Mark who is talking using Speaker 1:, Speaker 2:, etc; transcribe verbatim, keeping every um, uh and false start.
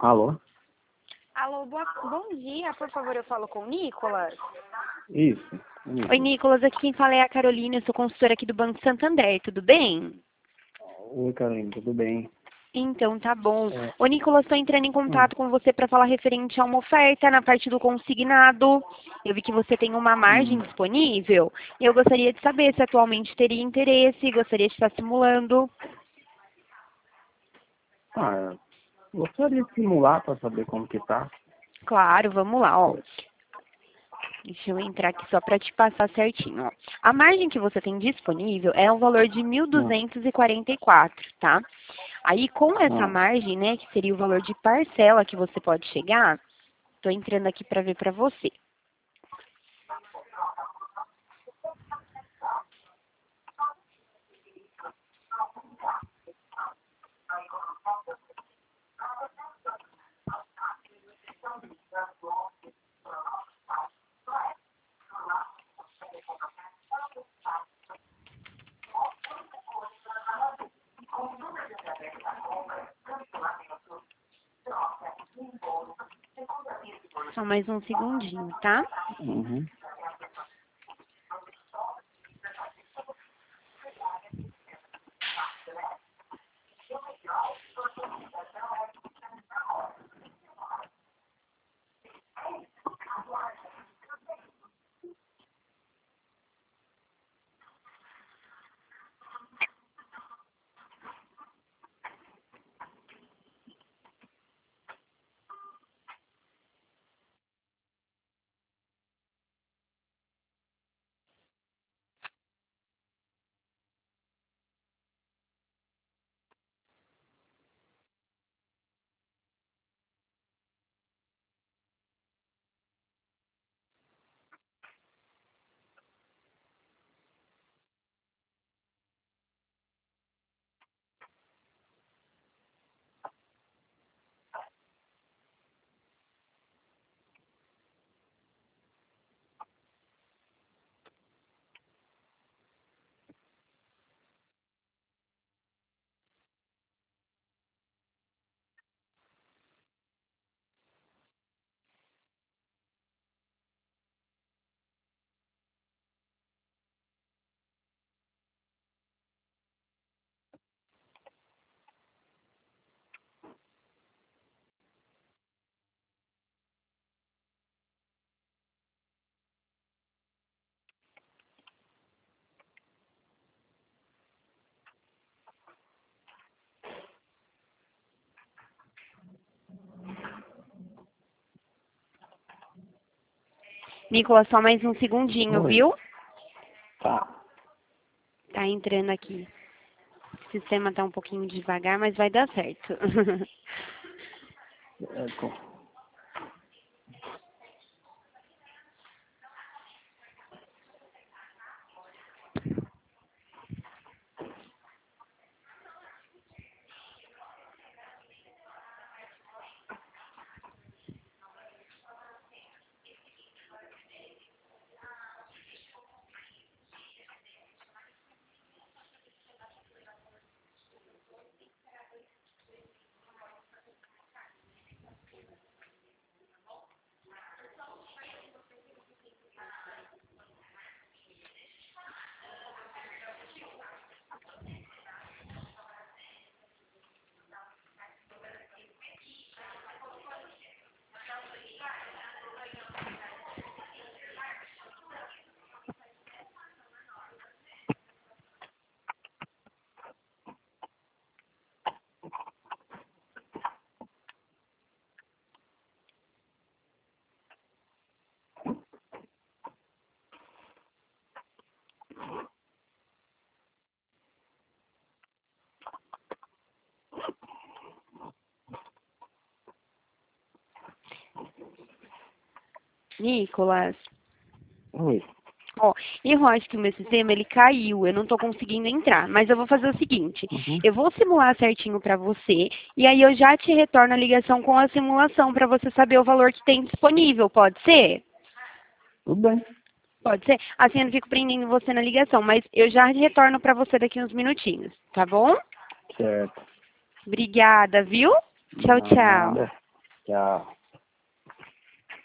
Speaker 1: Alô?
Speaker 2: Alô, boa, bom dia, por favor, eu falo com o Nicolas.
Speaker 1: Isso. isso.
Speaker 2: Oi, Nicolas, aqui quem fala é a Carolina, eu sou consultora aqui do Banco Santander, tudo bem?
Speaker 1: Oi, Carolina, tudo bem?
Speaker 2: Então, tá bom.
Speaker 1: É,
Speaker 2: Ô, Nicolas, estou entrando em
Speaker 1: hum,
Speaker 2: contato com você para falar referente a uma oferta na parte do consignado. Eu vi que você tem uma margem
Speaker 1: hum.
Speaker 2: disponível. Eu gostaria de saber se atualmente teria interesse, gostaria de estar simulando.
Speaker 1: Ah, gostaria de simular para saber como que tá.
Speaker 2: Claro, vamos lá, ó. Deixa eu entrar aqui só para te passar certinho, ó. A margem que você tem disponível é o valor de mil
Speaker 1: Hum,
Speaker 2: duzentos e quarenta e quatro, tá? Aí, com essa
Speaker 1: hum.
Speaker 2: margem, né, que seria o valor de parcela que você pode chegar, tô entrando aqui para ver para você. Só mais um segundinho, tá?
Speaker 1: Uhum.
Speaker 2: Nicolas, só mais um segundinho,
Speaker 1: Oi.
Speaker 2: viu?
Speaker 1: Tá.
Speaker 2: Tá entrando aqui. O sistema tá um pouquinho devagar, mas vai dar certo.
Speaker 1: É, com-
Speaker 2: Nicolas,
Speaker 1: Oi.
Speaker 2: ó, eu acho que o meu sistema ele caiu, eu não tô conseguindo entrar, mas eu vou fazer o seguinte,
Speaker 1: Uhum.
Speaker 2: eu vou simular certinho pra você e aí eu já te retorno a ligação com a simulação pra você saber o valor que tem disponível, pode ser?
Speaker 1: Tudo bem.
Speaker 2: Pode ser? Assim eu não fico prendendo você na ligação, mas eu já retorno pra você daqui uns minutinhos, tá bom?
Speaker 1: Certo.
Speaker 2: Obrigada, viu? Tchau, tchau.
Speaker 1: Nada. Tchau.